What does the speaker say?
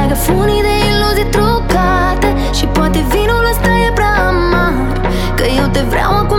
Trag funii de iluzii trucate și poate vinul ăsta e prea amar, că eu te vreau